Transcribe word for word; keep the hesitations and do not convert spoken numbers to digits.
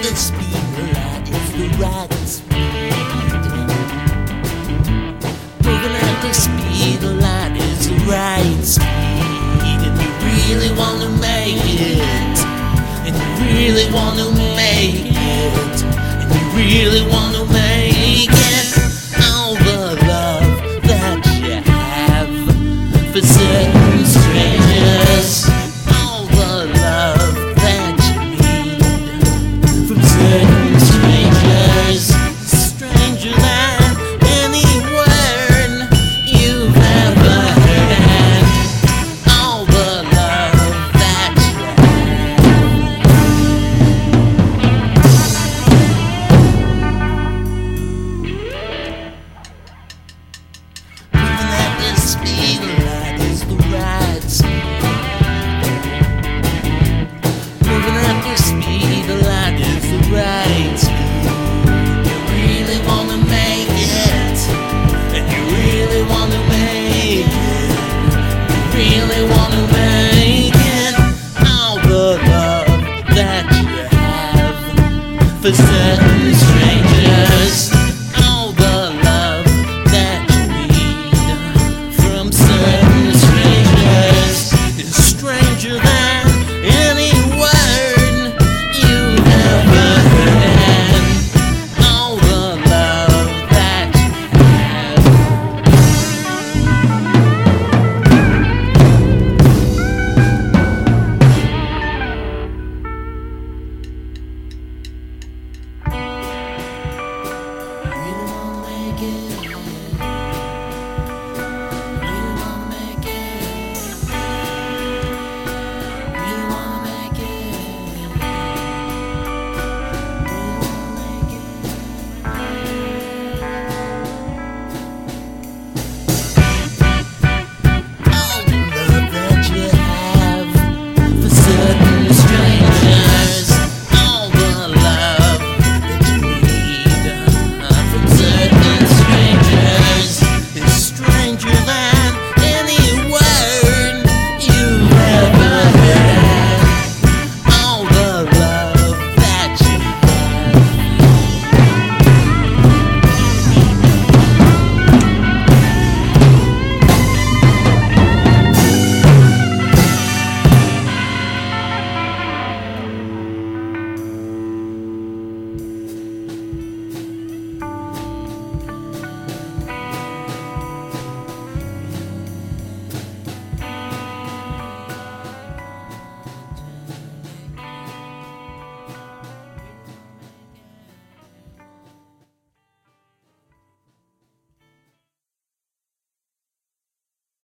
the speed a lot is the right speed. Moving at the speed a lot is the right speed. And you really wanna make it, and you really wanna make it, and you really wanna make it. All the love that you have for certain strangers, all the love that you need from certain strangers, stranger than any word you've ever heard. All the love that you moving at the speed of light is the right speed. Moving at the speed of light is the right speed. You really wanna make it, and you really wanna make it, you really wanna make it. All the love that you have for certain